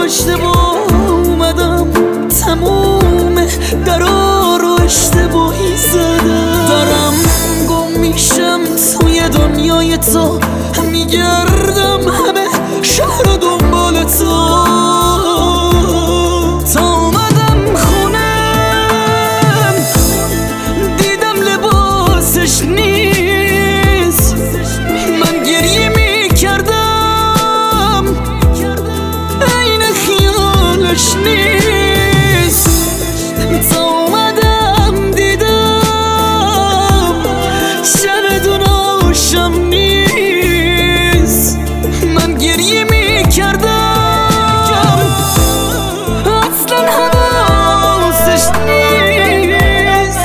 اشتباه اومدم، تموم درا رو اشتباهی زدم. دارم گم میشم توی دنیای تو، میگردم همه شهر و دنبال تو. تا اومدم خونم دیدم لباسش نیست، من گریه میکردم عین خیالش نیست. تا اومدم دیدم چمدون آشم نیست، من گریه میکردم اصلا حواسش نیست.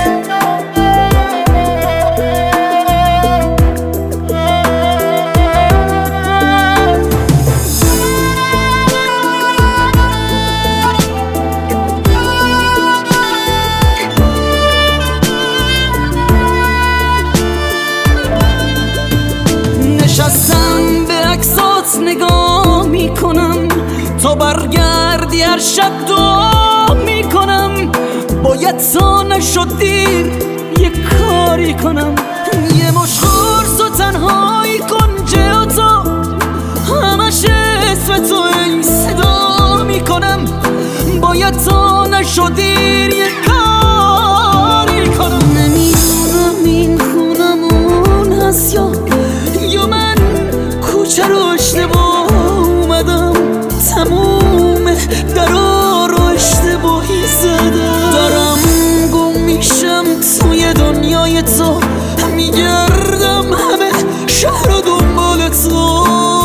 نشستم به عکسات نگاه میکنم، تا برگردی هر شب دعا میکنم. باید تا نشد دیر یه کاری کنم، یه مش قرص و تنهایی کن جهاتو، همش اسم تو ای صدا میکنم. باید تا نشد دیر یه کاری کنم. نمیدونم این خونمون هست یا من کوچه رو اشتباه اومدم، تموم درا رو اشتباهی زدم. دارم گم میشم توی دنیای تو، میگردم همه شهر و دنبال تو.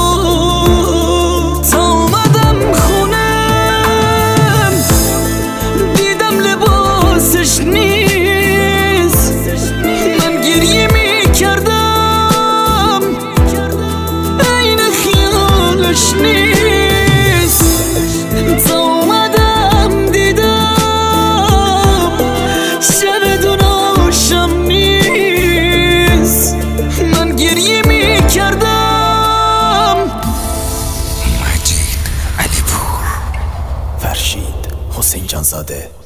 تا اومدم خونم دیدم لباسش نیست، من گریه میکردم عین خیالش نیست. تا اومدم دیدم چمدون آشم نیست، من گریه میکردم. مجید علیپور، فرشید حسین جانزاده.